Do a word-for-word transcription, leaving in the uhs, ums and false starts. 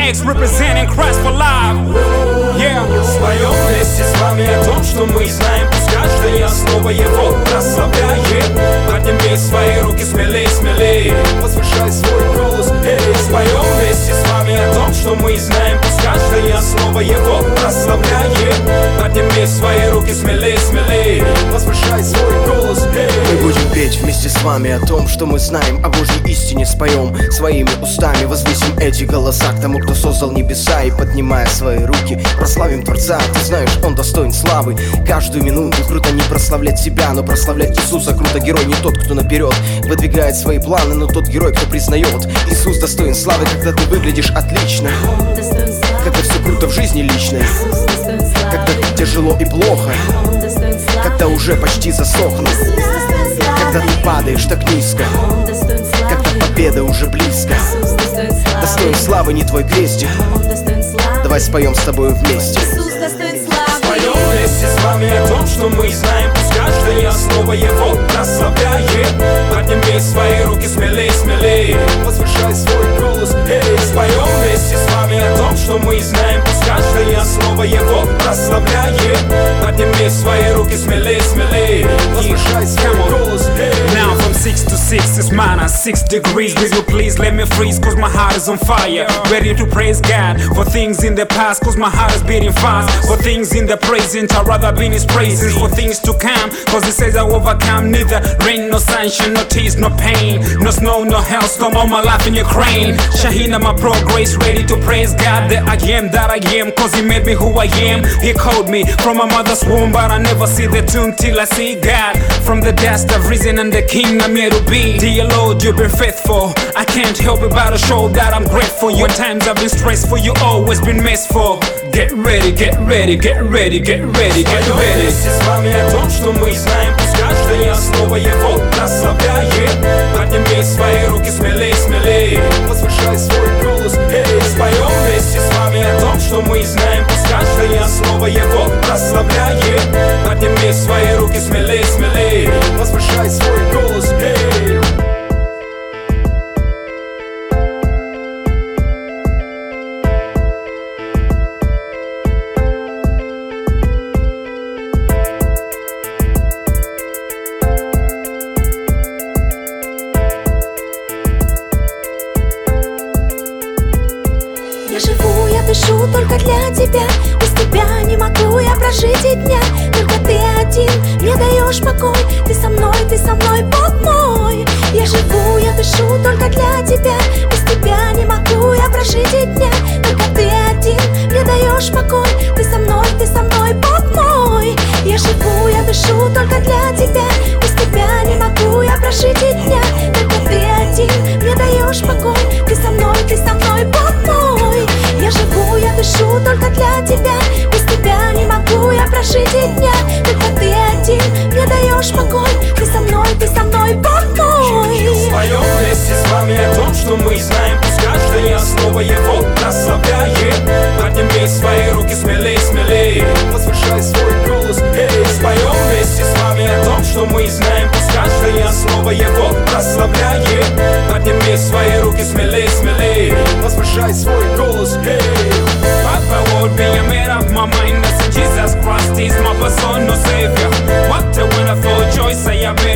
X representing Christ for life. Yeah. Споем вместе с вами о том, что мы знаем. Пусть каждая основа его прославляет. Подними свои руки смелее, смелее, возвышай свой голос, эй. Споем вместе с вами о том, что мы знаем. Пусть каждая основа его прославляет. Подними свои руки смелее, смелее, возвышай свой голос, эй. Мы будем петь вместе с вами о том, что мы знаем. О Божьей истине споем своими устами. Возвысим эти голоса к тому, кто создал небеса. И поднимая свои руки, прославим Творца. Ты знаешь, Он достоин славы. Каждую минуту круто не прославлять себя, но прославлять Иисуса. Круто герой не тот, кто наперед выдвигает свои планы, но тот герой, кто признает: Иисус достоин славы. Когда ты выглядишь отлично, когда все круто в жизни личной, когда тяжело и плохо, когда уже почти засохнут, когда ты падаешь так низко, когда победа уже близко. Достоин славы не твой крестик. Давай споем с тобой вместе. Споем вместе с вами о том, что мы знаем. Пусть каждая основа его прославляет. Подними свои руки смелее, смелее, возвышай свой голос, эй. Споем вместе с вами о том, что мы знаем. Пусть каждая основа его прославляет. Подними свои руки смелее, смелее, возвышай свой голос, эй. Now from six to six is minus six degrees. Will you please let me freeze, cause my heart is on fire. Ready to praise God for things in the past, cause my heart is beating fast. For things in the present, I'd rather be in His presence. For things to come, cause He says I overcome. Neither rain, no sunshine, no tears, no pain, no snow, no hailstorm, all my life in Ukraine. Shahina, my progress, ready to praise God. That I am, that I am, cause He made me who I am. He called me from my mother's womb, but I never see the tune till I see God. From the dust I've risen and the King I'm here to be. Dear Lord, you've been faithful. I can't help it but to show that I'm grateful. Your times I've been stressful, you always been merciful. Get ready, get ready, get ready, get ready, get ready. Вместе с вами о том, что мы знаем. Пусть каждая основа его прославляет. Подними свои руки смелее, смелее, возвышай свой голос, эй. Споем вместе с вами о том, что мы знаем. Пусть каждая основа его прославляет. Подними свои руки смелее, смелее, возвышай свой голос, эй. Я живу, я дышу только для тебя. Без тебя не могу я прожить и дня. Только ты один мне даешь покой. Ты со мной, ты со мной, Бог мой. Я живу, я дышу только для тебя. Без тебя не могу я прожить и дня. Только ты один мне даешь покой. Ты со мной, ты со мной, Бог мой. Я живу, я дышу только для тебя. Без тебя не могу я прожить и дня. Только ты один мне даешь покой. Ты со мной, ты со мной, Бог мой. Я живу, я дышу только для тебя. Без тебя не могу я прожить и дня. Только ты один мне даешь покой. Ты со мной, ты со мной, Бог мой. Споем вместе с вами о том, что мы знаем. Пусть каждая основа его прославляет. Подними свои руки смелее, смелее, возвышай свой голос, эй. Споем вместе с вами о том, что мы знаем. Пусть каждая основа его прославляет. Подними свои руки смелее, смелее, возвышай свой голос, эй. But I would be, I made up my mind. I said Jesus Christ is my personal savior. What a wonderful choice I have made.